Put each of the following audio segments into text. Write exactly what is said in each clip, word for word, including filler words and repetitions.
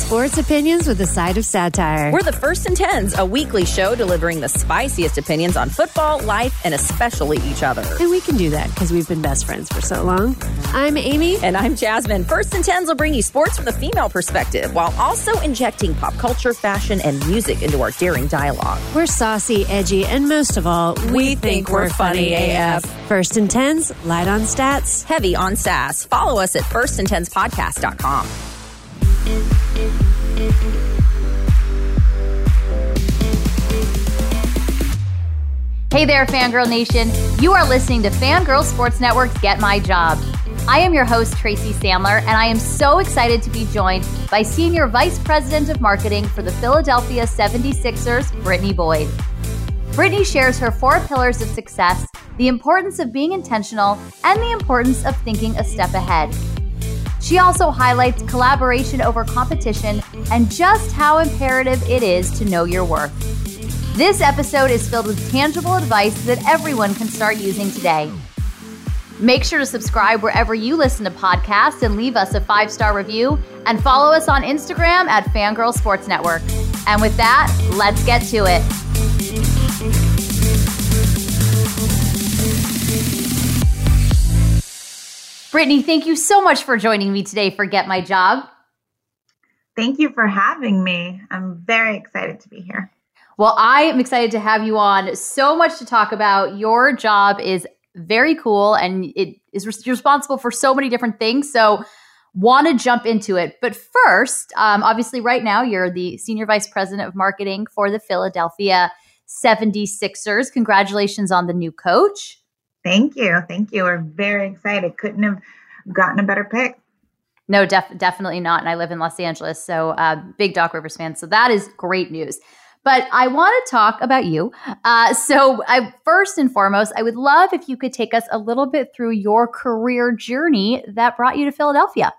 Sports opinions with a side of satire. We're the First and Tens, a weekly show delivering the spiciest opinions on football, life, and especially each other. And we can do that because we've been best friends for so long. I'm Amy. And I'm Jasmine. First and Tens will bring you sports from the female perspective while also injecting pop culture, fashion, and music into our daring dialogue. We're saucy, edgy, and most of all, we, we think, think we're we're funny funny A F. First and Tens, light on stats, heavy on sass. Follow us at first and tens podcast dot com. Hey there, Fangirl Nation. You are listening to Fangirl Sports Network's Get My Job. I am your host, Tracy Sandler, and I am so excited to be joined by Senior Vice President of Marketing for the Philadelphia seventy-sixers, Brittany Boyd. Brittany shares her four pillars of success, the importance of being intentional, and the importance of thinking a step ahead. She also highlights collaboration over competition and just how imperative it is to know your worth. This episode is filled with tangible advice that everyone can start using today. Make sure to subscribe wherever you listen to podcasts and leave us a five-star review, and follow us on Instagram at Fangirl Sports Network. And with that, let's get to it. Brittany, thank you so much for joining me today for Get My Job. Thank you for having me. I'm very excited to be here. Well, I am excited to have you on. So much to talk about. Your job is very cool, and it is you're responsible for so many different things. So want to jump into it. But first, um, obviously right now you're the Senior Vice President of Marketing for the Philadelphia seventy-sixers. Congratulations on the new coach. Thank you. Thank you. We're very excited. Couldn't have gotten a better pick. No, def- definitely not. And I live in Los Angeles, so uh, big Doc Rivers fan. So that is great news. But I want to talk about you. Uh, so I, first and foremost, I would love if you could take us a little bit through your career journey that brought you to Philadelphia.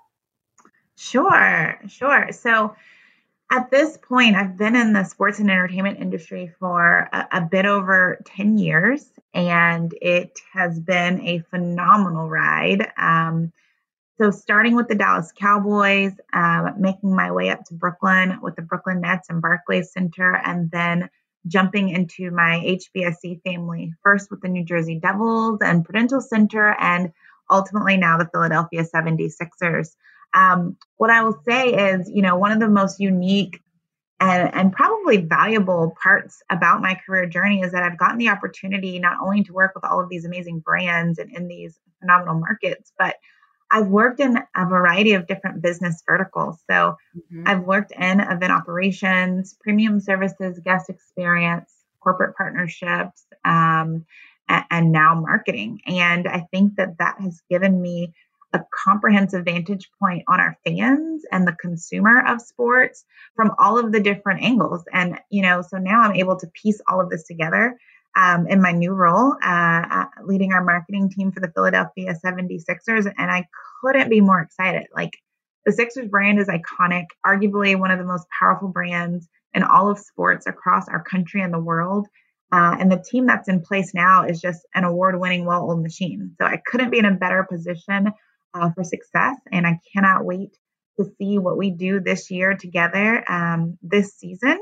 Sure, sure. So at this point, I've been in the sports and entertainment industry for a, a bit over ten years, and it has been a phenomenal ride. Um, so starting with the Dallas Cowboys, uh, making my way up to Brooklyn with the Brooklyn Nets and Barclays Center, and then jumping into my H B S C family, first with the New Jersey Devils and Prudential Center, and ultimately now the Philadelphia seventy-sixers. Um, what I will say is, you know, one of the most unique and, and probably valuable parts about my career journey is that I've gotten the opportunity not only to work with all of these amazing brands and in these phenomenal markets, but I've worked in a variety of different business verticals. So mm-hmm. I've worked in event operations, premium services, guest experience, corporate partnerships, um, and, and now marketing. And I think that that has given me a comprehensive vantage point on our fans and the consumer of sports from all of the different angles. And, you know, so now I'm able to piece all of this together um, in my new role, uh, uh, leading our marketing team for the Philadelphia seventy-sixers. And I couldn't be more excited. Like, the Sixers brand is iconic, arguably one of the most powerful brands in all of sports across our country and the world. Uh, and the team that's in place now is just an award-winning, well-oiled machine. So I couldn't be in a better position Uh, for success. And I cannot wait to see what we do this year together um, this season.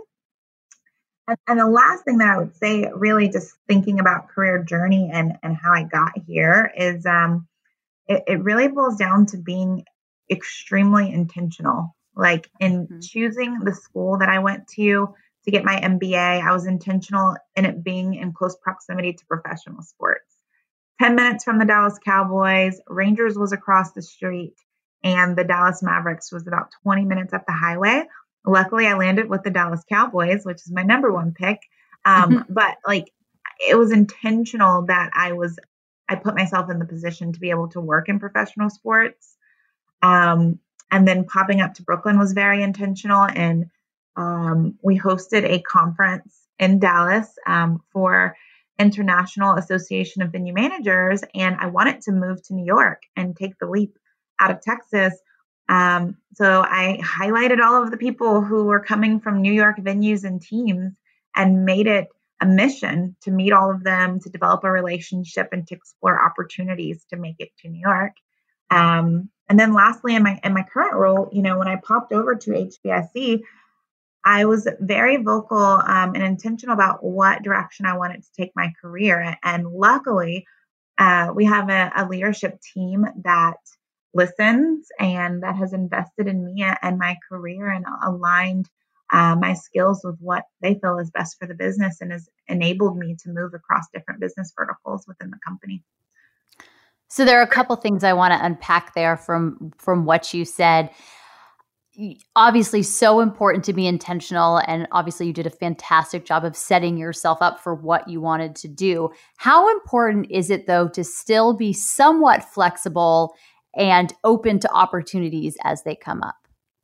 And, and the last thing that I would say, really just thinking about career journey and, and how I got here is um, it, it really boils down to being extremely intentional. Like in mm-hmm. choosing the school that I went to to get my M B A, I was intentional in it being in close proximity to professional sports. ten minutes from the Dallas Cowboys, Rangers was across the street, and the Dallas Mavericks was about twenty minutes up the highway. Luckily, I landed with the Dallas Cowboys, which is my number one pick. Um, mm-hmm. But like, it was intentional that I was, I put myself in the position to be able to work in professional sports. Um, and then popping up to Brooklyn was very intentional. And um, we hosted a conference in Dallas um, for International Association of Venue Managers, and I wanted to move to New York and take the leap out of Texas. Um, so I highlighted all of the people who were coming from New York venues and teams and made it a mission to meet all of them, to develop a relationship, and to explore opportunities to make it to New York. Um, and then lastly, in my in my current role, you know, when I popped over to H B S C, I was very vocal um, and intentional about what direction I wanted to take my career. And luckily, uh, we have a, a leadership team that listens and that has invested in me and my career and aligned uh, my skills with what they feel is best for the business and has enabled me to move across different business verticals within the company. So there are a couple things I want to unpack there from from what you said. Obviously, so important to be intentional, and obviously you did a fantastic job of setting yourself up for what you wanted to do. How important is it, though, to still be somewhat flexible and open to opportunities as they come up?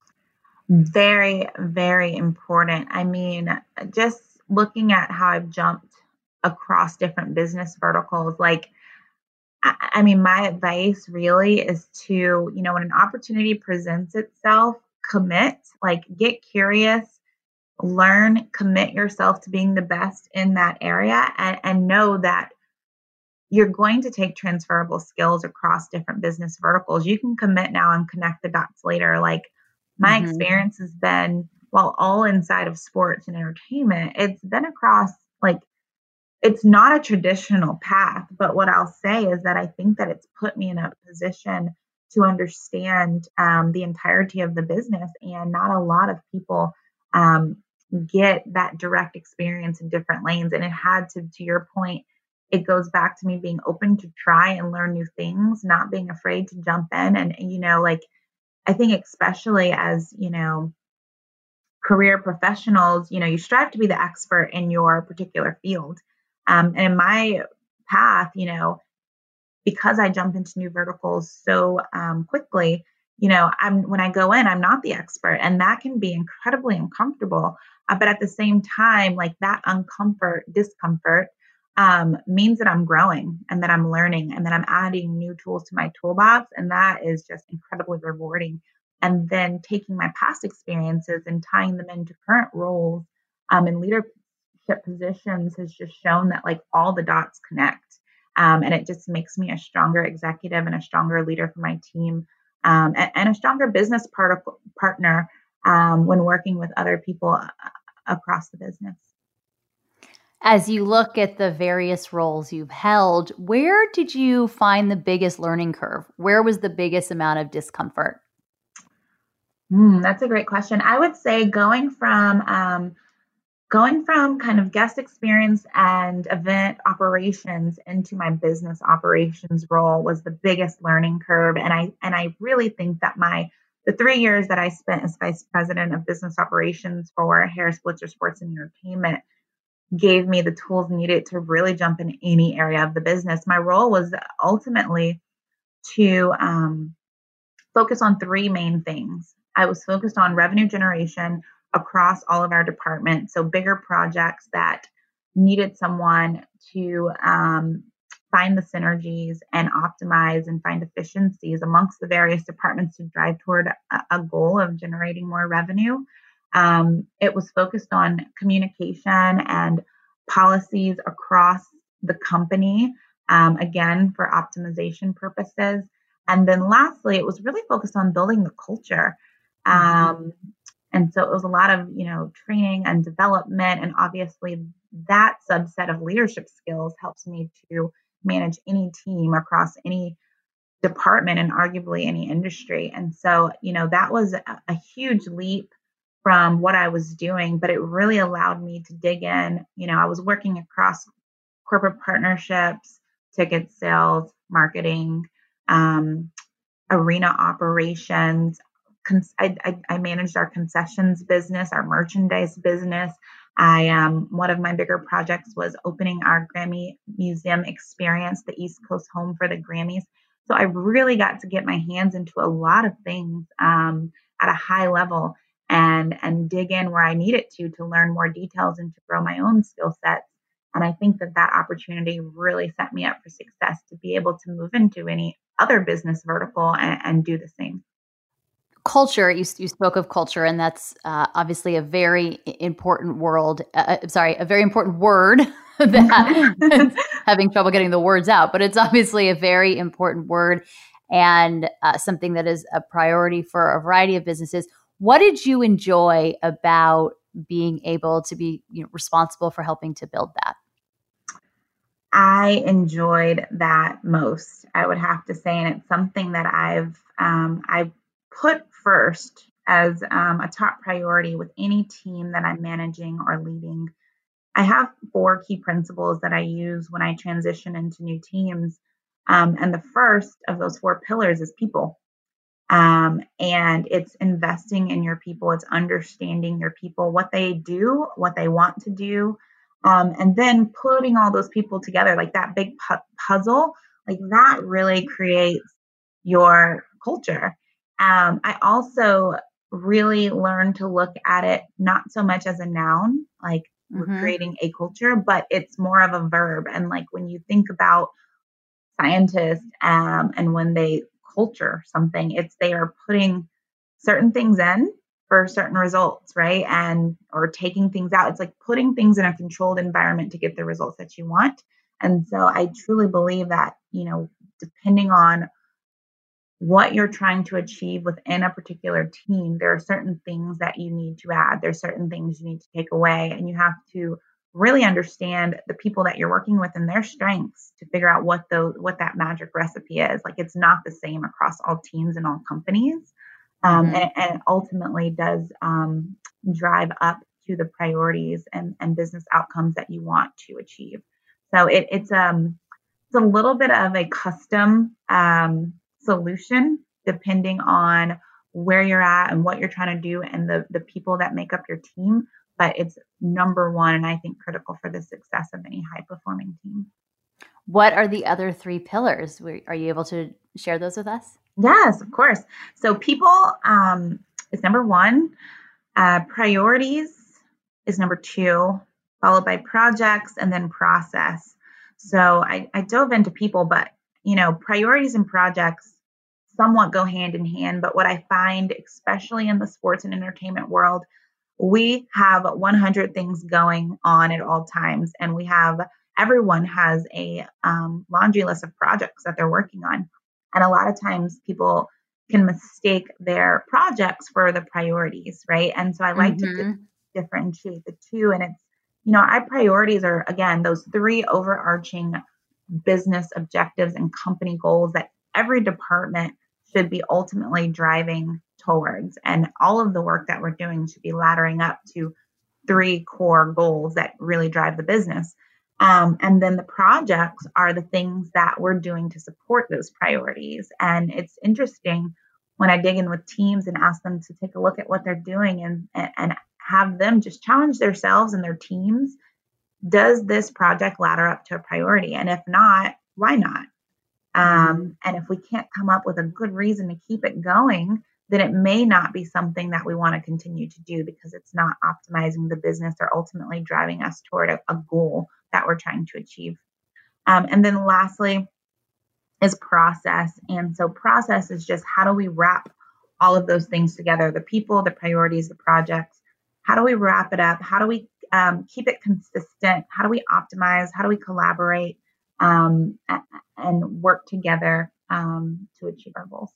Very, very important. I mean, just looking at how I've jumped across different business verticals, like, I, I mean, my advice really is to, you know, when an opportunity presents itself, commit, like get curious, learn, commit yourself to being the best in that area, and, and know that you're going to take transferable skills across different business verticals. You can commit now and connect the dots later. Like my mm-hmm. experience has been, while all inside of sports and entertainment, it's been across, like, it's not a traditional path. But what I'll say is that I think that it's put me in a position to understand um, the entirety of the business. And not a lot of people um, get that direct experience in different lanes. And it had to, to your point, it goes back to me being open to try and learn new things, not being afraid to jump in. And, and you know, like, I think especially as, you know, career professionals, you know, you strive to be the expert in your particular field. Um, and in my path, you know, because I jump into new verticals so um, quickly, you know, I'm when I go in, I'm not the expert, and that can be incredibly uncomfortable. Uh, but at the same time, like that uncomfort, discomfort um, means that I'm growing and that I'm learning and that I'm adding new tools to my toolbox. And that is just incredibly rewarding. And then taking my past experiences and tying them into current roles um, in leadership positions has just shown that like all the dots connect. Um, and it just makes me a stronger executive and a stronger leader for my team um, and, and a stronger business part- partner um, when working with other people across the business. As you look at the various roles you've held, where did you find the biggest learning curve? Where was the biggest amount of discomfort? Mm, that's a great question. I would say going from um, Going from kind of guest experience and event operations into my business operations role was the biggest learning curve. And I and I really think that my the three years that I spent as vice president of business operations for Harris Blitzer Sports and Entertainment gave me the tools needed to really jump in any area of the business. My role was ultimately to um, focus on three main things. I was focused on revenue generation across all of our departments. So bigger projects that needed someone to um, find the synergies and optimize and find efficiencies amongst the various departments to drive toward a, a goal of generating more revenue. Um, it was focused on communication and policies across the company, um, again, for optimization purposes. And then lastly, it was really focused on building the culture. Um, mm-hmm. And so it was a lot of, you know, training and development. And obviously that subset of leadership skills helps me to manage any team across any department and arguably any industry. And so, you know, that was a, a huge leap from what I was doing, but it really allowed me to dig in. You know, I was working across corporate partnerships, ticket sales, marketing, um, arena operations. I, I, I managed our concessions business, our merchandise business. I um, one of my bigger projects was opening our Grammy Museum experience, the East Coast home for the Grammys. So I really got to get my hands into a lot of things um, at a high level and and dig in where I needed to to learn more details and to grow my own skill sets. And I think that that opportunity really set me up for success to be able to move into any other business vertical and, and do the same. Culture, you, you spoke of culture, and that's uh, obviously a very important world. Uh, sorry, a very important word that having trouble getting the words out, but it's obviously a very important word. and uh, something that is a priority for a variety of businesses. What did you enjoy about being able to be, you know, responsible for helping to build that? I enjoyed that most, I would have to say, and it's something that I've um, I've put first as um, a top priority with any team that I'm managing or leading. I have four key principles that I use when I transition into new teams, um, and the first of those four pillars is people. Um, and it's investing in your people. It's understanding your people, what they do, what they want to do, um, and then putting all those people together, like that big pu- puzzle, like that really creates your culture. Um, I also really learned to look at it not so much as a noun, like we're Mm-hmm. creating a culture, but it's more of a verb. And like when you think about scientists um, and when they culture something, it's they are putting certain things in for certain results, right? And or taking things out. It's like putting things in a controlled environment to get the results that you want. And so I truly believe that, you know, depending on what you're trying to achieve within a particular team, there are certain things that you need to add. There's certain things you need to take away, and you have to really understand the people that you're working with and their strengths to figure out what the what that magic recipe is. Like it's not the same across all teams and all companies, um, Mm-hmm. and, and it ultimately does um, drive up to the priorities and, and business outcomes that you want to achieve. So it, it's um it's a little bit of a custom um, solution depending on where you're at and what you're trying to do and the the people that make up your team. But it's number one, and I think critical for the success of any high performing team. What are the other three pillars? Are you able to share those with us? Yes, of course. So people um, is number one. Uh, priorities is number two, followed by projects and then process. So I, I dove into people, but you know, priorities and projects somewhat go hand in hand. But what I find, especially in the sports and entertainment world, we have one hundred things going on at all times, and we have everyone has a um, laundry list of projects that they're working on, and a lot of times people can mistake their projects for the priorities, right? And so I like to Mm-hmm. di- differentiate the two, and it's you know our priorities are again those three overarching business objectives and company goals that every department should be ultimately driving towards. And all of the work that we're doing should be laddering up to three core goals that really drive the business. Um, and then the projects are the things that we're doing to support those priorities. And it's interesting when I dig in with teams and ask them to take a look at what they're doing and, and, and have them just challenge themselves and their teams. Does this project ladder up to a priority? And if not, why not? Um, and if we can't come up with a good reason to keep it going, then it may not be something that we want to continue to do because it's not optimizing the business or ultimately driving us toward a, a goal that we're trying to achieve. Um, and then lastly is process. And so process is just how do we wrap all of those things together, the people, the priorities, the projects. How do we wrap it up? How do we um, keep it consistent? How do we optimize? How do we collaborate um, and work together um, to achieve our goals?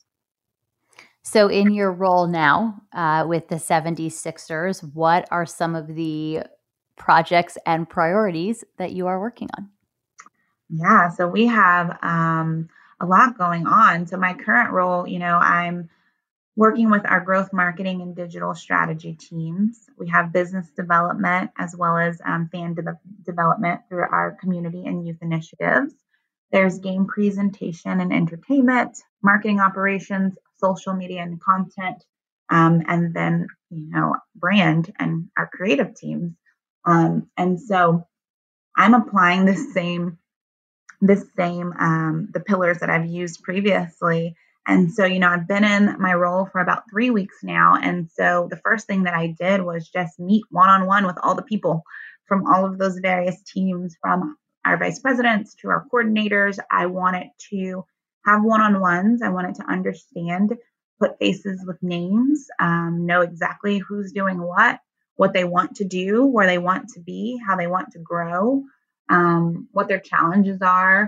So in your role now uh, with the seventy-sixers, what are some of the projects and priorities that you are working on? Yeah, so we have um, a lot going on. So my current role, you know, I'm working with our growth marketing and digital strategy teams. We have business development as well as um, fan de- development through our community and youth initiatives. There's game presentation and entertainment, marketing operations, social media and content, um, and then, you know, brand and our creative teams. Um, and so I'm applying the same, the same, um, the pillars that I've used previously. And so, you know, I've been in my role for about three weeks now. And so the first thing that I did was just meet one-on-one with all the people from all of those various teams, from our vice presidents to our coordinators. I wanted to have one-on-ones. I wanted to understand, put faces with names, um, know exactly who's doing what, what they want to do, where they want to be, how they want to grow, um, what their challenges are,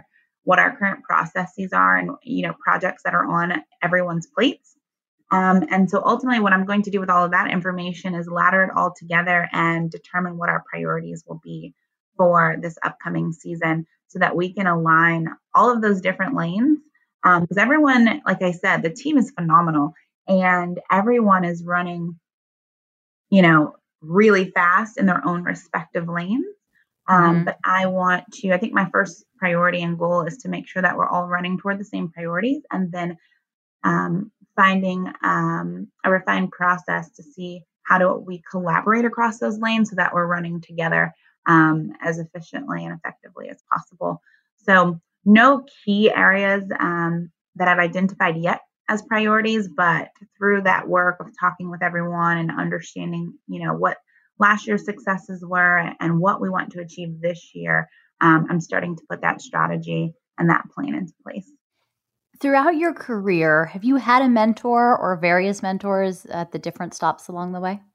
what our current processes are and, you know, projects that are on everyone's plates. Um, and so ultimately what I'm going to do with all of that information is ladder it all together and determine what our priorities will be for this upcoming season so that we can align all of those different lanes. Um, because everyone, like I said, the team is phenomenal and everyone is running, you know, really fast in their own respective lanes. Um, Mm-hmm. But I want to, I think my first priority and goal is to make sure that we're all running toward the same priorities and then um, finding um, a refined process to see how do we collaborate across those lanes so that we're running together um, as efficiently and effectively as possible. So no key areas um, that I've identified yet as priorities, but through that work of talking with everyone and understanding, you know, what last year's successes were and what we want to achieve this year, um, I'm starting to put that strategy and that plan into place. Throughout your career, have you had a mentor or various mentors at the different stops along the way?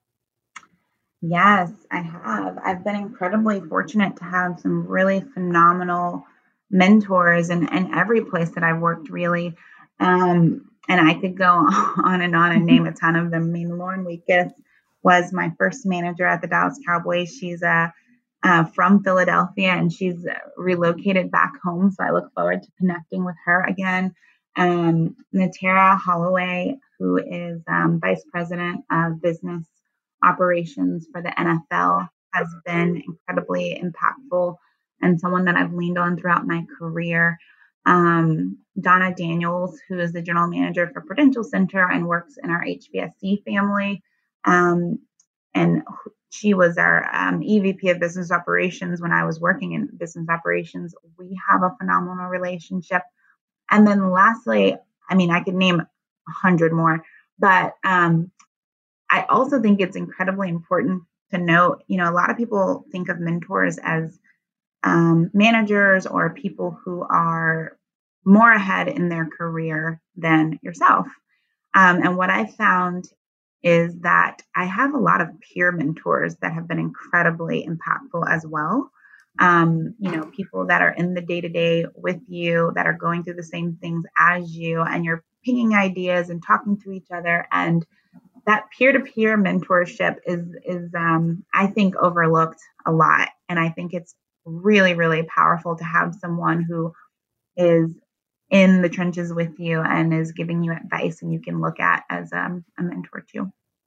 Yes, I have. I've been incredibly fortunate to have some really phenomenal mentors in, in every place that I've worked, really. Um, and I could go on and on and name a ton of them. I mean, Lauren Weekes was my first manager at the Dallas Cowboys. She's uh, uh, from Philadelphia and she's relocated back home. So I look forward to connecting with her again. Um, Natera Holloway, who is um, Vice President of Business Operations for the N F L, has been incredibly impactful and someone that I've leaned on throughout my career. Um, Donna Daniels, who is the general manager for Prudential Center and works in our H B S C family. Um, and she was our um, E V P of Business Operations when I was working in business operations. We have a phenomenal relationship. And then lastly, I mean, I could name a hundred more, but um, I also think it's incredibly important to note, you know, a lot of people think of mentors as um, managers or people who are more ahead in their career than yourself. Um, and what I found is that I have a lot of peer mentors that have been incredibly impactful as well. Um, you know, people that are in the day-to-day with you, that are going through the same things as you, and you're pinging ideas and talking to each other. And that peer-to-peer mentorship is, is um, I think, overlooked a lot. And I think it's really, really powerful to have someone who is in the trenches with you and is giving you advice and you can look at as um, a mentor too.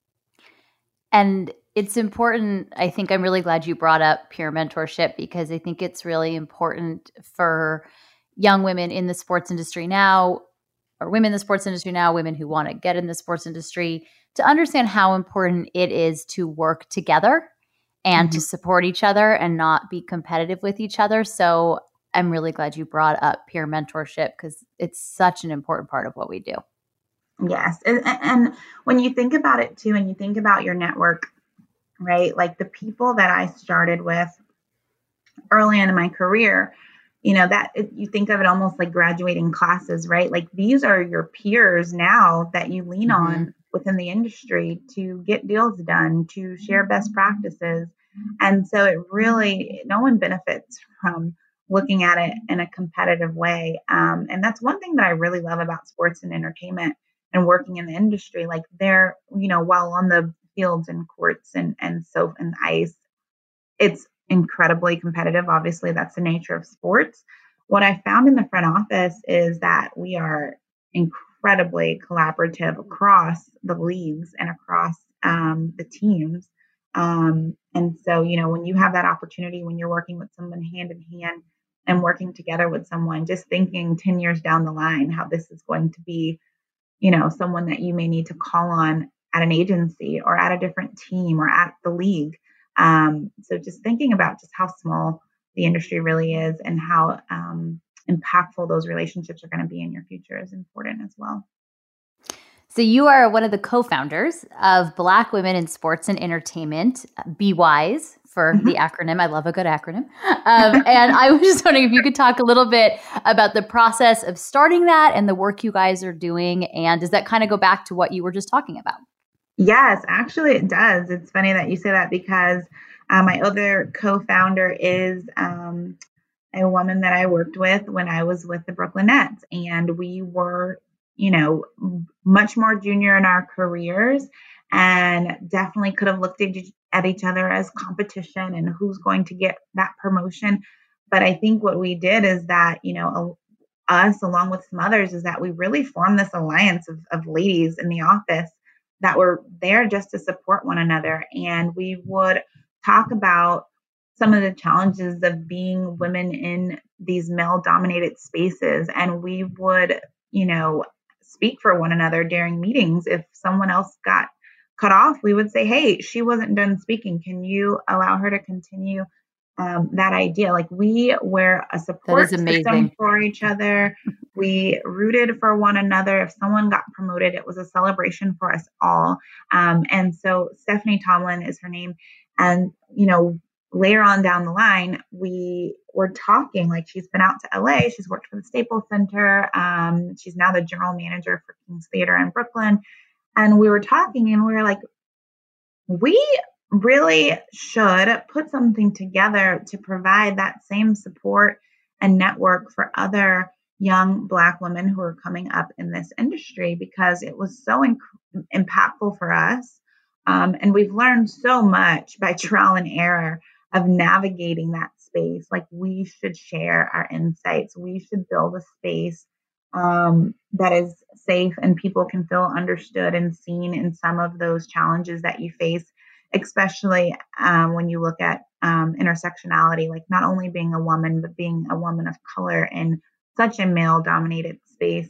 And it's important. I think I'm really glad you brought up peer mentorship because I think it's really important for young women in the sports industry now, or women in the sports industry now, women who want to get in the sports industry, to understand how important it is to work together and mm-hmm. to support each other and not be competitive with each other. So I'm really glad you brought up peer mentorship because it's such an important part of what we do. Yes. And, and when you think about it too, and you think about your network, right? Like the people that I started with early in my career, you know, that you think of it almost like graduating classes, right? Like these are your peers now that you lean mm-hmm. on within the industry to get deals done, to share best practices. And so it really, no one benefits from looking at it in a competitive way. Um, and that's one thing that I really love about sports and entertainment and working in the industry. Like they're, you know, while on the fields and courts and, and so and ice, it's incredibly competitive. Obviously, that's the nature of sports. What I found in the front office is that we are incredibly collaborative across the leagues and across um, the teams. Um, and so, you know, when you have that opportunity, when you're working with someone hand in hand and working together with someone, just thinking ten years down the line, how this is going to be, you know, someone that you may need to call on at an agency or at a different team or at the league. Um, so just thinking about just how small the industry really is and how um, impactful those relationships are going to be in your future is important as well. So you are one of the co-founders of Black Women in Sports and Entertainment, B WISE for mm-hmm. the acronym. I love a good acronym. Um, and I was just wondering if you could talk a little bit about the process of starting that and the work you guys are doing. And does that kind of go back to what you were just talking about? Yes, actually it does. It's funny that you say that because uh, my other co-founder is um, a woman that I worked with when I was with the Brooklyn Nets, and we were, you know, much more junior in our careers, and definitely could have looked at, at each other as competition and who's going to get that promotion. But I think what we did is that, you know, us along with some others is that we really formed this alliance of, of ladies in the office that were there just to support one another. And we would talk about some of the challenges of being women in these male dominated spaces. And we would, you know, speak for one another during meetings. If someone else got cut off, we would say, hey, she wasn't done speaking. Can you allow her to continue um, that idea? Like, we were a support system for each other. We rooted for one another. If someone got promoted, it was a celebration for us all. Um, and so Stephanie Tomlin is her name. And, you know, later on down the line, we were talking, like, she's been out to L A. She's worked for the Staples Center. Um, she's now the general manager for King's Theater in Brooklyn. And we were talking and we were like, we really should put something together to provide that same support and network for other young Black women who are coming up in this industry, because it was so inc- impactful for us. Um, and we've learned so much by trial and error of navigating that space. Like, we should share our insights. We should build a space um, that is safe and people can feel understood and seen in some of those challenges that you face, especially um, when you look at um, intersectionality, like not only being a woman, but being a woman of color in such a male dominated space.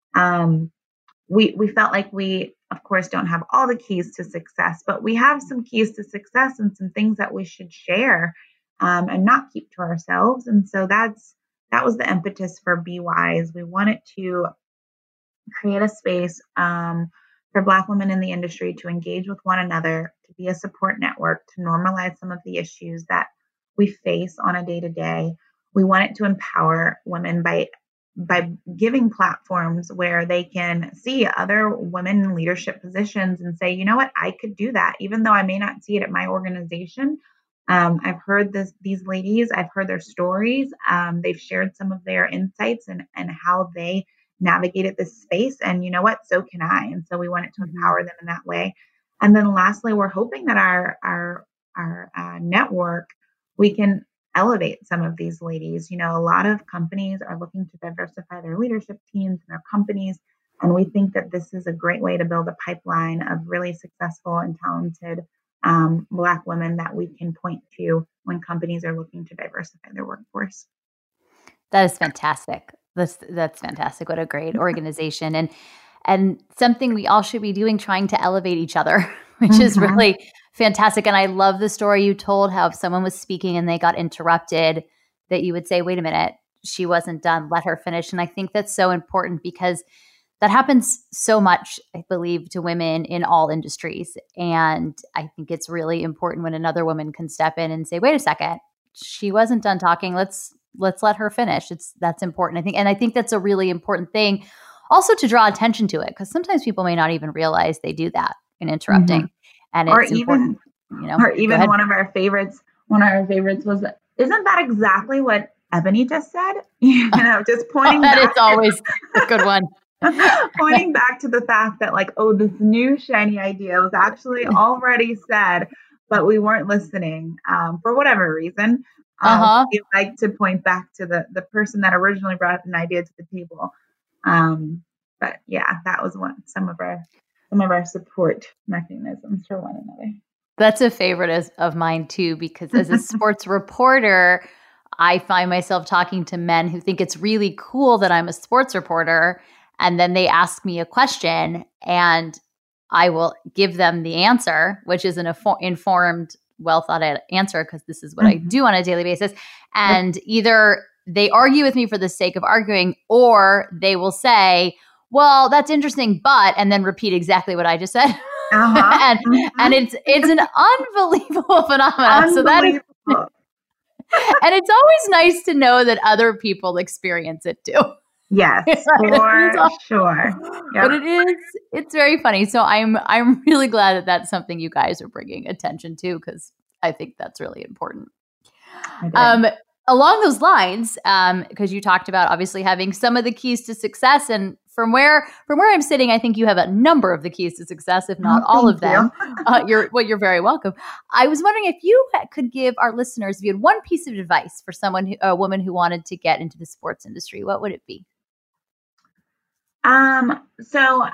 Um, we, we felt like we, of course, don't have all the keys to success, but we have some keys to success and some things that we should share um, and not keep to ourselves. And so that's, that was the impetus for Be Wise. We wanted to create a space um, for Black women in the industry to engage with one another, to be a support network, to normalize some of the issues that we face on a day-to-day. We wanted to empower women by by giving platforms where they can see other women in leadership positions and say, you know what, I could do that, even though I may not see it at my organization. Um, I've heard this, these ladies, I've heard their stories. Um, they've shared some of their insights and, and how they navigated this space. And you know what, so can I. And so we wanted to Mm-hmm. empower them in that way. And then lastly, we're hoping that our, our, our uh, network, we can elevate some of these ladies. You know, a lot of companies are looking to diversify their leadership teams and their companies. And we think that this is a great way to build a pipeline of really successful and talented um, Black women that we can point to when companies are looking to diversify their workforce. That is fantastic. That's, that's fantastic. What a great organization. And, and something we all should be doing, trying to elevate each other, which mm-hmm. is really fantastic. And I love the story you told, how if someone was speaking and they got interrupted, that you would say, wait a minute, she wasn't done, let her finish. And I think that's so important because that happens so much, I believe, to women in all industries. And I think it's really important when another woman can step in and say, wait a second, she wasn't done talking. Let's let's let her finish. It's that's important, I think. And I think that's a really important thing also to draw attention to it, because sometimes people may not even realize they do that in interrupting. Mm-hmm. And or it's even, important, you know, or even one of our favorites, one of our favorites was, isn't that exactly what Ebony just said? You know, just pointing that back. It's always a good one. Pointing back to the fact that, like, oh, this new shiny idea was actually already said, but we weren't listening um, for whatever reason. Um, uh-huh. We like to point back to the, the person that originally brought an idea to the table. Um, but yeah, that was one, some of our some of our support mechanisms for one another. That's a favorite as, of mine too, because as a sports reporter, I find myself talking to men who think it's really cool that I'm a sports reporter. And then they ask me a question and I will give them the answer, which is an infor- informed, well thought out answer, because this is what mm-hmm. I do on a daily basis. And either they argue with me for the sake of arguing, or they will say, well, that's interesting, but, and then repeat exactly what I just said. Uh-huh. and, mm-hmm. and it's it's an unbelievable phenomenon. Unbelievable. So that is, and it's always nice to know that other people experience it too. Yes, for sure. Yep. But it is, it's very funny. So I'm, I'm really glad that that's something you guys are bringing attention to, because I think that's really important. Um, along those lines, um, because you talked about obviously having some of the keys to success, and from where from where I'm sitting, I think you have a number of the keys to success, if not Oh, all of thank them. you. uh, you're well, you're very welcome. I was wondering if you could give our listeners, if you had one piece of advice for someone, who, a woman who wanted to get into the sports industry, what would it be? Um, so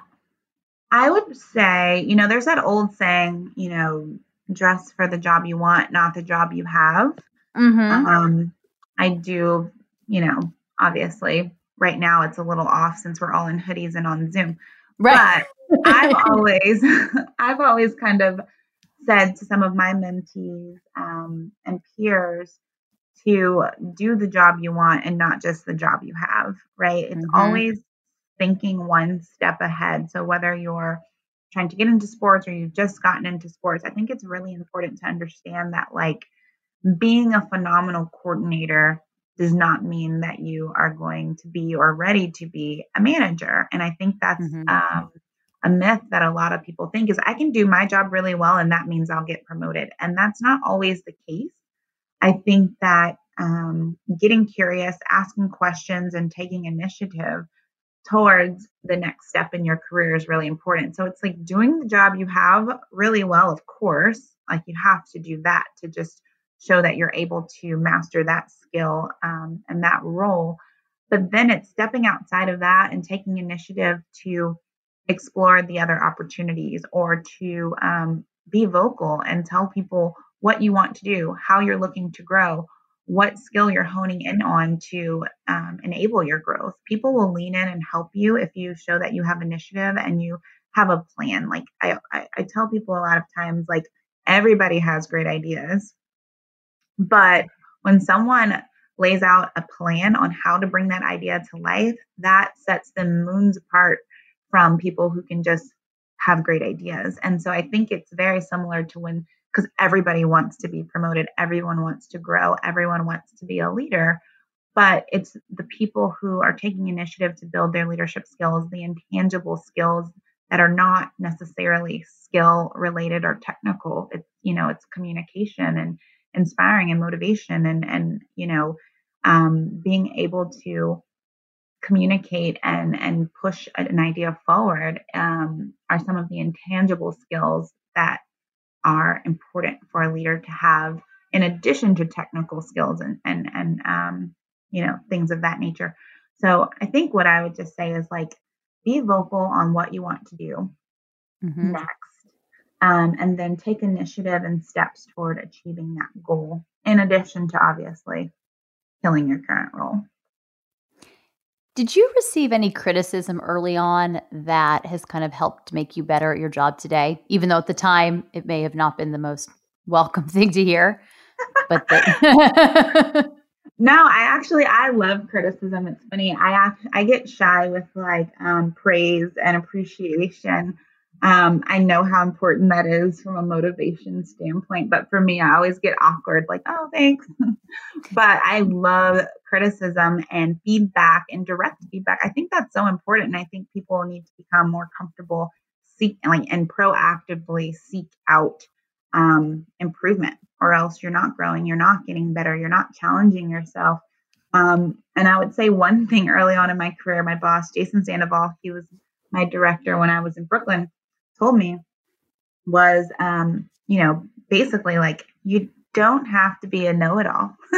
I would say, you know, there's that old saying, you know, dress for the job you want, not the job you have. Mm-hmm. Um, I do, you know, obviously right now it's a little off since we're all in hoodies and on Zoom, Right. but I've always, I've always kind of said to some of my mentees um, and peers to do the job you want and not just the job you have, right? It's Mm-hmm. always thinking one step ahead. So whether you're trying to get into sports or you've just gotten into sports, I think it's really important to understand that like being a phenomenal coordinator does not mean that you are going to be or ready to be a manager. And I think that's Mm-hmm. um, a myth that a lot of people think is I can do my job really well and that means I'll get promoted. And that's not always the case. I think that um, getting curious, asking questions, and taking initiative towards the next step in your career is really important. So it's like doing the job you have really well, of course, like you have to do that to just show that you're able to master that skill um, and that role. But then it's stepping outside of that and taking initiative to explore the other opportunities or to um, be vocal and tell people what you want to do, how you're looking to grow, what skill you're honing in on to um, enable your growth. People will lean in and help you if you show that you have initiative and you have a plan. Like I, I, I tell people a lot of times, like everybody has great ideas, but when someone lays out a plan on how to bring that idea to life, that sets them moons apart from people who can just have great ideas. And so I think it's very similar to when, because everybody wants to be promoted, everyone wants to grow, everyone wants to be a leader, but it's the people who are taking initiative to build their leadership skills, the intangible skills that are not necessarily skill related or technical. It's, you know, it's communication and inspiring and motivation and, and, you know, um, being able to communicate and, and push an idea forward um, are some of the intangible skills that are important for a leader to have in addition to technical skills and, and, and um, you know, things of that nature. So I think what I would just say is like, be vocal on what you want to do Mm-hmm. next. Um, and then take initiative and steps toward achieving that goal, in addition to obviously killing your current role. Did you receive any criticism early on that has kind of helped make you better at your job today? Even though at the time it may have not been the most welcome thing to hear, but that No, I actually, I love criticism. It's funny. I act, I get shy with like um, praise and appreciation. Um, I know how important that is from a motivation standpoint, but for me, I always get awkward, like, oh, thanks. But I love criticism and feedback and direct feedback. I think that's so important. And I think people need to become more comfortable seek like and proactively seek out um, improvement, or else you're not growing, you're not getting better, you're not challenging yourself. Um, and I would say one thing early on in my career, my boss, Jason Sandoval, he was my director when I was in Brooklyn, told me was, um, you know, basically like, you don't have to be a know-it-all. So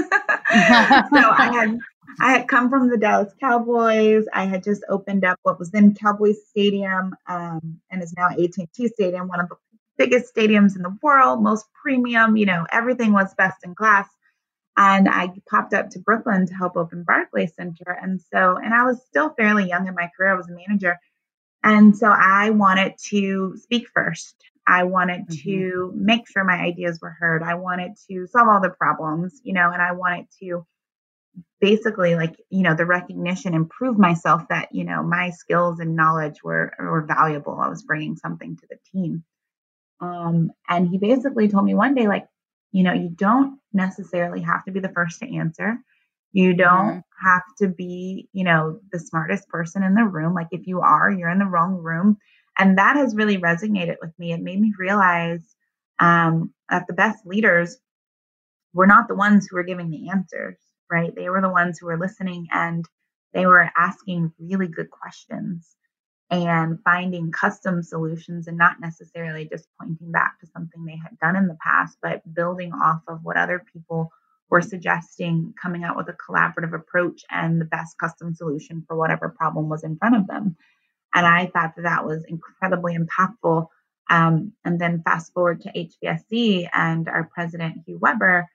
I had I had come from the Dallas Cowboys. I had just opened up what was then Cowboys Stadium um, and is now A T and T Stadium, one of the biggest stadiums in the world, most premium, you know, everything was best in class. And I popped up to Brooklyn to help open Barclays Center. And so, and I was still fairly young in my career. I was a manager. And so I wanted to speak first. I wanted Mhm. to make sure my ideas were heard. I wanted to solve all the problems, you know, and I wanted to basically like, you know, the recognition and prove myself that, you know, my skills and knowledge were, were valuable. I was bringing something to the team. Um, and he basically told me one day, like, you know, you don't necessarily have to be the first to answer. You don't Mhm. have to be, you know, the smartest person in the room. Like if you are, you're in the wrong room. And that has really resonated with me. It made me realize um, that the best leaders were not the ones who were giving the answers, right? They were the ones who were listening, and they were asking really good questions and finding custom solutions, and not necessarily just pointing back to something they had done in the past, but building off of what other people were suggesting, coming out with a collaborative approach and the best custom solution for whatever problem was in front of them. And I thought that that was incredibly impactful. Um, and then fast forward to H B S C and our president, Hugh Weber.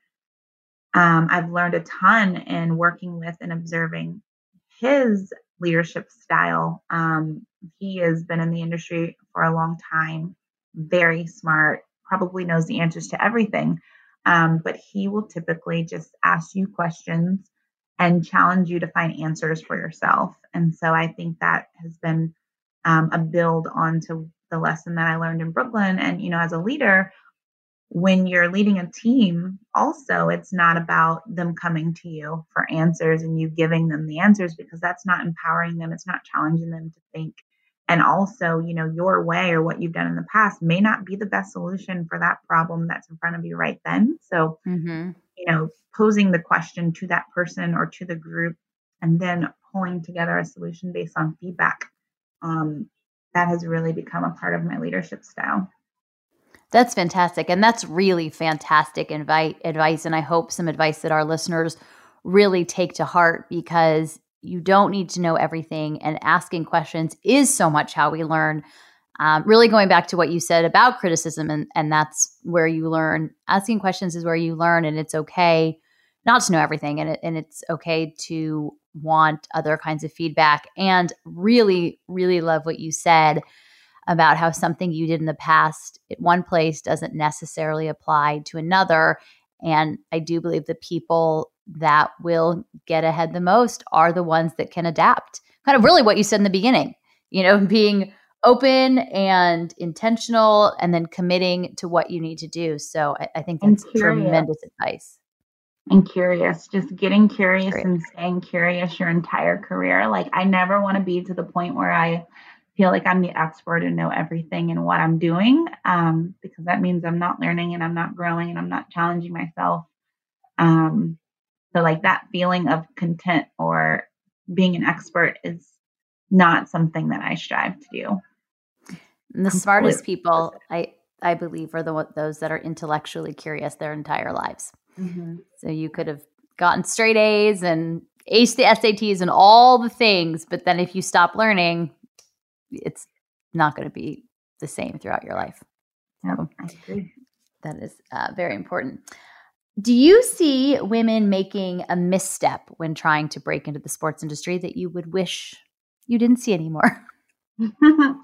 Um, I've learned a ton in working with and observing his leadership style. Um, he has been in the industry for a long time, very smart, probably knows the answers to everything. Um, but he will typically just ask you questions and challenge you to find answers for yourself. And so I think that has been um, a build onto the lesson that I learned in Brooklyn. And, you know, as a leader, when you're leading a team, also, it's not about them coming to you for answers and you giving them the answers, because that's not empowering them. It's not challenging them to think. And also, you know, your way or what you've done in the past may not be the best solution for that problem that's in front of you right then. So, mm-hmm. you know, posing the question to that person or to the group and then pulling together a solution based on feedback, um, that has really become a part of my leadership style. That's fantastic. And that's really fantastic invite advice. And I hope some advice that our listeners really take to heart, because you don't need to know everything. And asking questions is so much how we learn. Um, really going back to what you said about criticism, and, and that's where you learn. Asking questions is where you learn, and it's okay not to know everything. And, it, and it's okay to want other kinds of feedback. And really, really love what you said about how something you did in the past at one place doesn't necessarily apply to another. And I do believe the people that will get ahead the most are the ones that can adapt. Kind of really what you said in the beginning, you know, being open and intentional and then committing to what you need to do. So I, I think that's tremendous advice. And curious, just getting curious Great. And staying curious your entire career. Like, I never want to be to the point where I feel like I'm the expert and know everything in what I'm doing, um, because that means I'm not learning and I'm not growing and I'm not challenging myself. Um, so like that feeling of content or being an expert is not something that I strive to do. And the smartest people, I, I believe, are the those that are intellectually curious their entire lives. Mm-hmm. So you could have gotten straight A's and aced the S A Ts and all the things, but then if you stop learning, it's not going to be the same throughout your life. So I agree. That is uh, very important. Do you see women making a misstep when trying to break into the sports industry that you would wish you didn't see anymore? um,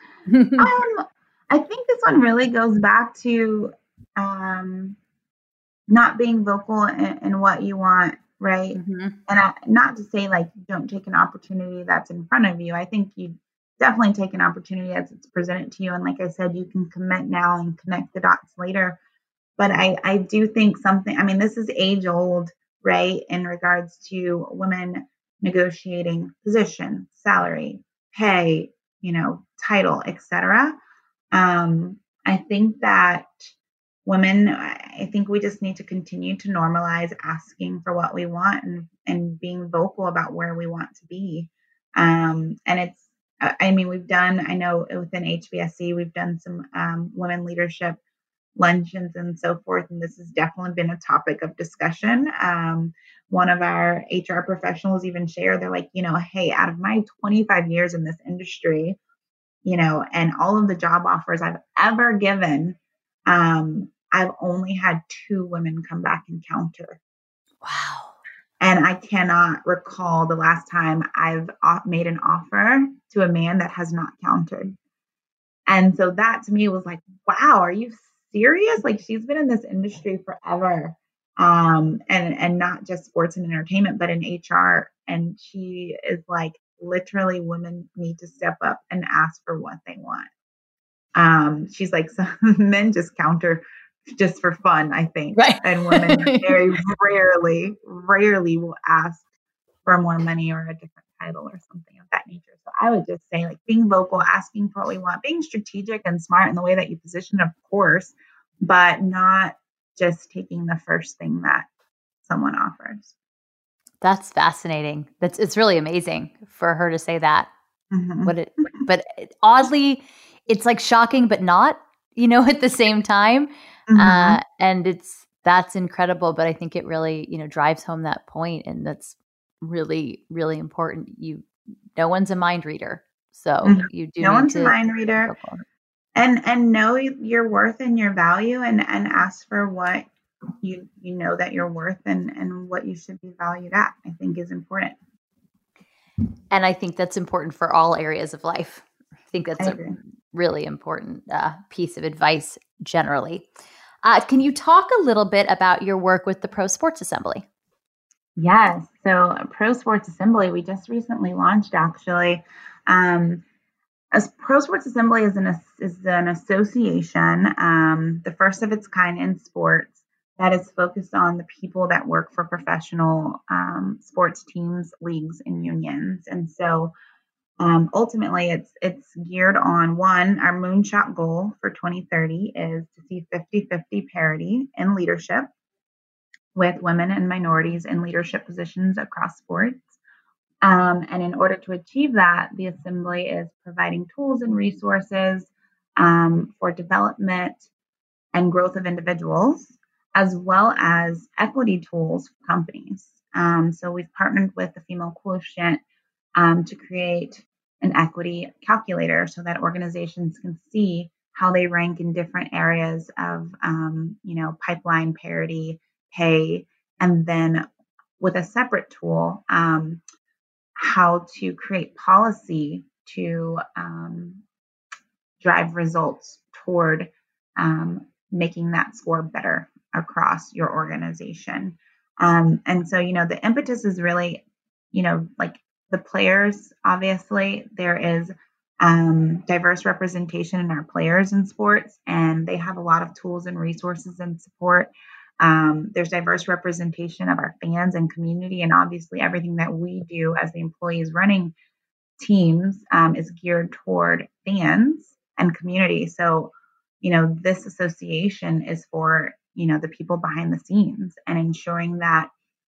I think this one really goes back to um, not being vocal in, in what you want, right? Mm-hmm. And I, not to say like don't take an opportunity that's in front of you. I think you definitely take an opportunity as it's presented to you. And like I said, you can commit now and connect the dots later. But I, I do think something, I mean, this is age old, right? In regards to women negotiating position, salary, pay, you know, title, et cetera. Um, I think that women, I think we just need to continue to normalize asking for what we want and, and being vocal about where we want to be. Um, and it's, I mean, we've done, I know within H B S C, we've done some um, women leadership luncheons and so forth. And this has definitely been a topic of discussion. Um, one of our H R professionals even shared, they're like, you know, hey, out of my twenty-five years in this industry, you know, and all of the job offers I've ever given, um, I've only had two women come back and counter. Wow. And I cannot recall the last time I've made an offer to a man that has not countered. And so that to me was like, wow, are you serious? Like, she's been in this industry forever. Um, and, and not just sports and entertainment, but in H R. And she is like, literally women need to step up and ask for what they want. Um, she's like, some men just counter just for fun, I think. Right. And women very rarely, rarely will ask for more money or a different title or something of that nature. So I would just say, like, being vocal, asking for what we want, being strategic and smart in the way that you position, of course, but not just taking the first thing that someone offers. That's fascinating. That's it's really amazing for her to say that. Mm-hmm. What it, but oddly, it's like shocking, but not, you know, at the same time. Mm-hmm. Uh, and it's that's incredible. But I think it really, you know, drives home that point, and that's really, really important. You, no one's a mind reader, so mm-hmm. you do. No need one's to a mind reader, and and know your worth and your value, and and ask for what you you know that you're worth, and and what you should be valued at. I think is important. And I think that's important for all areas of life. I think that's I a really important uh, piece of advice generally. Uh, can you talk a little bit about your work with the Pro Sports Assembly? Yes. So Pro Sports Assembly, we just recently launched actually. Um, as Pro Sports Assembly is an, is an association, um, the first of its kind in sports, that is focused on the people that work for professional um, sports teams, leagues, and unions. And so um, ultimately, it's it's geared on, one, our moonshot goal for twenty thirty is to see fifty-fifty parity in leadership with women and minorities in leadership positions across sports. Um, and in order to achieve that, the Assembly is providing tools and resources um, for development and growth of individuals, as well as equity tools for companies. Um, so we've partnered with the Female Quotient um, to create an equity calculator so that organizations can see how they rank in different areas of, um, you know, pipeline parity, pay, and then with a separate tool, um, how to create policy to um, drive results toward um, making that score better across your organization. Um, and so, you know, the impetus is really, you know, like the players, obviously, there is um, diverse representation in our players in sports, and they have a lot of tools and resources and support. Um, there's diverse representation of our fans and community, and obviously everything that we do as the employees running teams um, is geared toward fans and community. So, you know, this association is for, you know, the people behind the scenes and ensuring that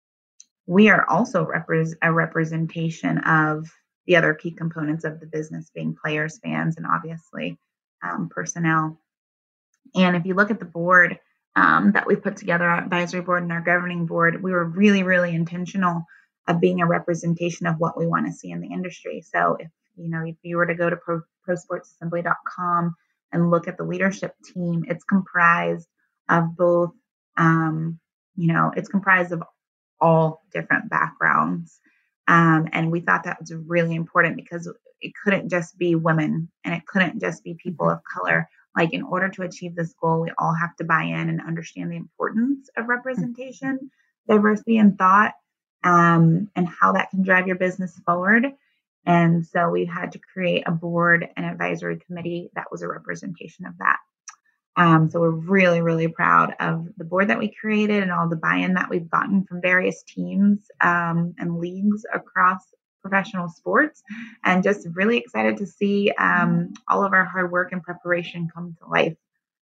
we are also repre- a representation of the other key components of the business, being players, fans, and obviously um, personnel. And if you look at the board um, that we put together, our advisory board and our governing board, we were really, really intentional of being a representation of what we want to see in the industry. So if you know, if you were to go to pro, pro sports assembly dot com and look at the leadership team, it's comprised of both, um, you know, it's comprised of all different backgrounds. Um, and we thought that was really important because it couldn't just be women and it couldn't just be people of color. Like, in order to achieve this goal, we all have to buy in and understand the importance of representation, diversity in thought, um, and how that can drive your business forward. And so we had to create a board and advisory committee that was a representation of that. Um, so we're really, really proud of the board that we created and all the buy-in that we've gotten from various teams um, and leagues across professional sports, and just really excited to see um, all of our hard work and preparation come to life.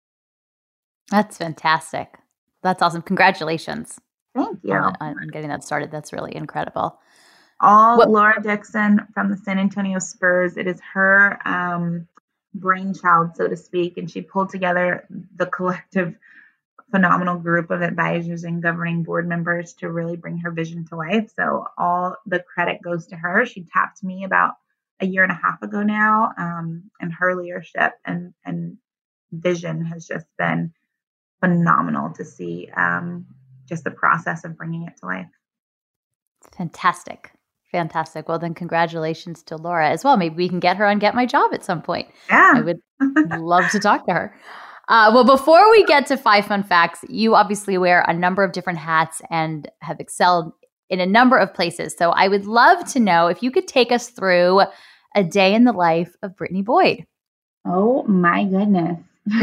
That's fantastic. That's awesome. Congratulations. Thank you. On, on getting that started. That's really incredible. All what, Laura Dixon from the San Antonio Spurs. It is her um, brainchild, so to speak, and she pulled together the collective phenomenal group of advisors and governing board members to really bring her vision to life. So all the credit goes to her. She tapped me about a year and a half ago now, um, and her leadership and, and vision has just been phenomenal to see, um, just the process of bringing it to life. Fantastic. Fantastic. Well, then congratulations to Laura as well. Maybe we can get her on Get My Job at some point. Yeah. I would love to talk to her. Uh, well, before we get to five fun facts, you obviously wear a number of different hats and have excelled in a number of places. So I would love to know if you could take us through a day in the life of Brittany Boyd. Oh, my goodness.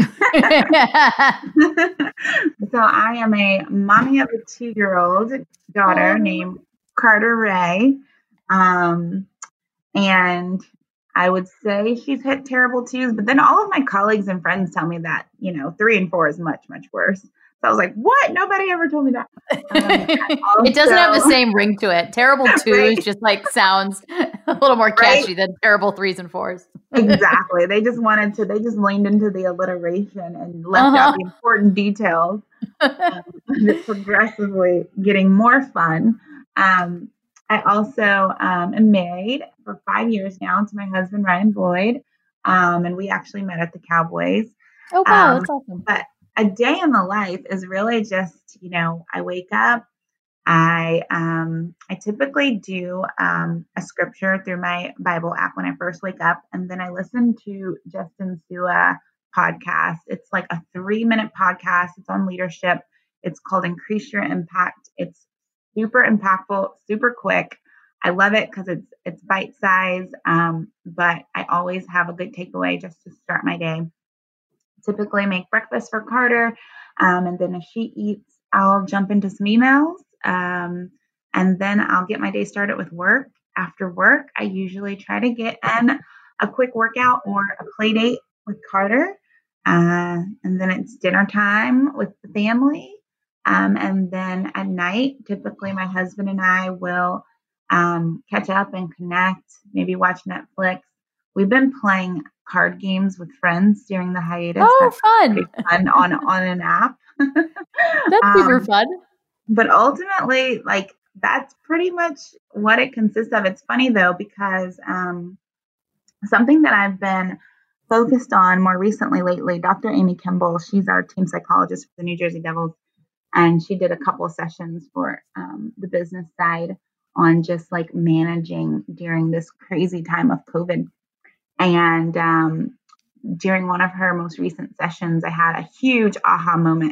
So I am a mommy of a two-year-old daughter oh. named Carter Ray. Um, and I would say she's hit terrible twos, but then all of my colleagues and friends tell me that, you know, three and four is much, much worse. So I was like, what? Nobody ever told me that. Um, also, it doesn't have the same ring to it. Terrible twos right? just like sounds a little more catchy right? than terrible threes and fours. Exactly. They just wanted to, they just leaned into the alliteration and left uh-huh. out the important details. Um, progressively getting more fun. Um, I also um, am married for five years now to my husband, Ryan Boyd. Um, and we actually met at the Cowboys. Oh, wow. Um, that's awesome. But a day in the life is really just, you know, I wake up, I um, I typically do um, a scripture through my Bible app when I first wake up, and then I listen to Justin Sua podcast. It's like a three minute podcast. It's on leadership. It's called Increase Your Impact. It's super impactful, super quick. I love it because it's it's bite size, um, but I always have a good takeaway just to start my day. Typically make breakfast for Carter, um, and then as she eats, I'll jump into some emails, um, and then I'll get my day started with work. After work, I usually try to get in a quick workout or a play date with Carter, uh, and then it's dinner time with the family, um, and then at night, typically my husband and I will um, catch up and connect, maybe watch Netflix. We've been playing card games with friends during the hiatus. Oh, That's fun. fun on, on an app. That's um, super fun. But ultimately, like, that's pretty much what it consists of. It's funny, though, because um, something that I've been focused on more recently lately, Doctor Amy Kimball, she's our team psychologist for the New Jersey Devils, and she did a couple of sessions for um, the business side on just like managing during this crazy time of COVID. And um, during one of her most recent sessions, I had a huge aha moment.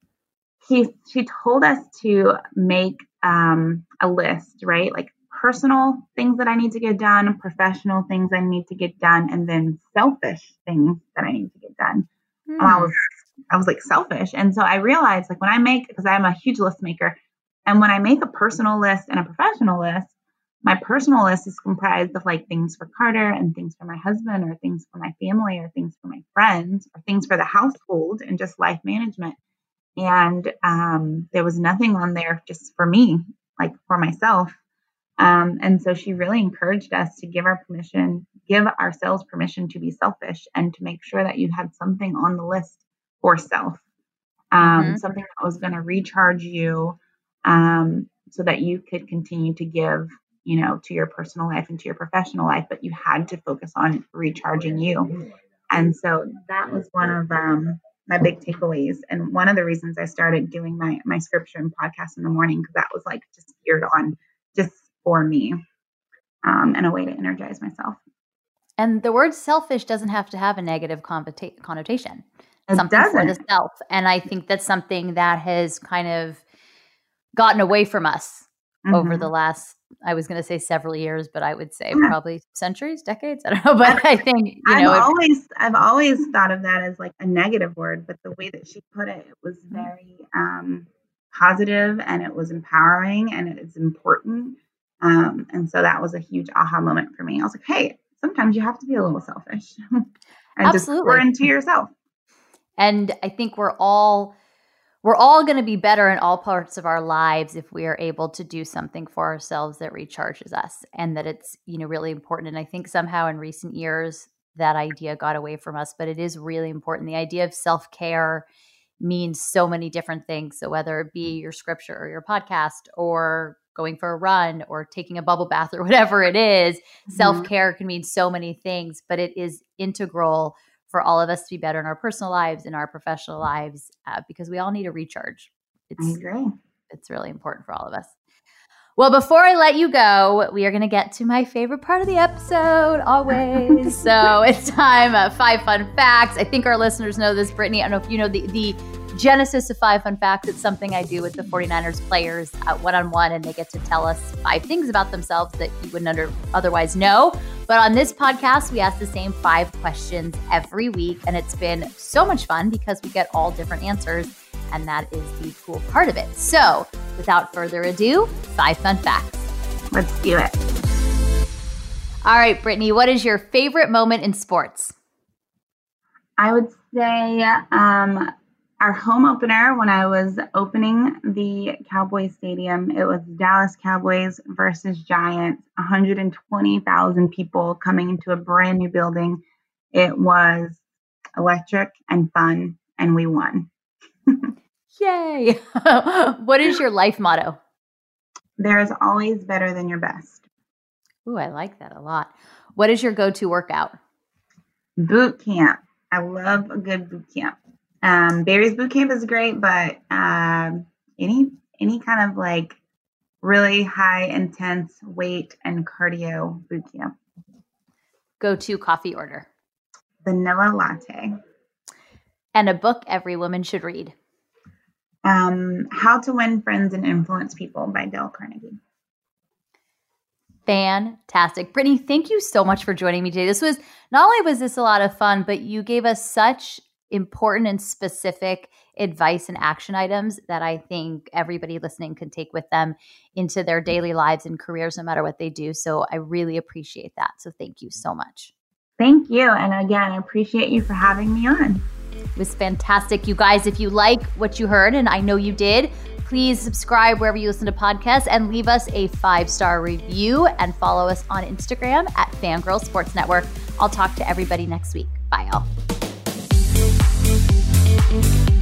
She, she told us to make um, a list, right? Like personal things that I need to get done, professional things I need to get done, and then selfish things that I need to get done. Mm. And I was, I was like selfish. And so I realized like when I make, because I'm a huge list maker, and when I make a personal list and a professional list, my personal list is comprised of like things for Carter and things for my husband or things for my family or things for my friends or things for the household and just life management. And um, there was nothing on there just for me, like for myself. Um, and so she really encouraged us to give our permission, give ourselves permission to be selfish and to make sure that you had something on the list for self, um, mm-hmm. something that was going to recharge you um, so that you could continue to give, you know, to your personal life and to your professional life, but you had to focus on recharging you. And so that was one of um, my big takeaways. And one of the reasons I started doing my, my scripture and podcast in the morning, because that was like just geared on just for me um, and a way to energize myself. And the word selfish doesn't have to have a negative convota- connotation. It something doesn't. For the self. And I think that's something that has kind of gotten away from us mm-hmm. over the last, I was going to say several years, but I would say probably centuries, decades. I don't know, but I think, you I've know, it, always, I've always thought of that as like a negative word, but the way that she put it, it was very um, positive and it was empowering and it's important. Um, and so that was a huge aha moment for me. I was like, hey, sometimes you have to be a little selfish and Absolutely. just pour into yourself. And I think we're all, we're all going to be better in all parts of our lives if we are able to do something for ourselves that recharges us and that it's, you know, really important. And I think somehow in recent years that idea got away from us, but it is really important. The idea of self-care means so many different things. So whether it be your scripture or your podcast or going for a run or taking a bubble bath or whatever it is, mm-hmm. self-care can mean so many things, but it is integral for all of us to be better in our personal lives, in our professional lives, uh, because we all need a recharge. It's, I agree. It's really important for all of us. Well, before I let you go, we are going to get to my favorite part of the episode, always. So it's time, uh, five fun facts. I think our listeners know this, Brittany. I don't know if you know the, the genesis of five fun facts. It's something I do with the 49ers players uh, one-on-one, and they get to tell us five things about themselves that you wouldn't under, otherwise know. But on this podcast, we ask the same five questions every week, and it's been so much fun because we get all different answers, and that is the cool part of it. So without further ado, five fun facts. Let's do it. All right, Brittany, what is your favorite moment in sports? I would say um, our home opener when I was opening the Cowboys Stadium, it was Dallas Cowboys versus Giants, one hundred twenty thousand people coming into a brand new building. It was electric and fun, and we won. Yay. What is your life motto? There is always better than your best. Ooh, I like that a lot. What is your go-to workout? Boot camp. I love a good boot camp. Um, Barry's boot camp is great, but um, any any kind of like really high intense weight and cardio boot camp. Go-to coffee order? Vanilla latte. And a book every woman should read? Um, How to Win Friends and Influence People by Dale Carnegie. Fantastic. Brittany, thank you so much for joining me today. This was, not only was this a lot of fun, but you gave us such important and specific advice and action items that I think everybody listening can take with them into their daily lives and careers, no matter what they do. So I really appreciate that. So thank you so much. Thank you. And again, I appreciate you for having me on. It was fantastic. You guys, if you like what you heard, and I know you did, please subscribe wherever you listen to podcasts and leave us a five-star review and follow us on Instagram at Fangirl Sports Network. I'll talk to everybody next week. Bye, y'all.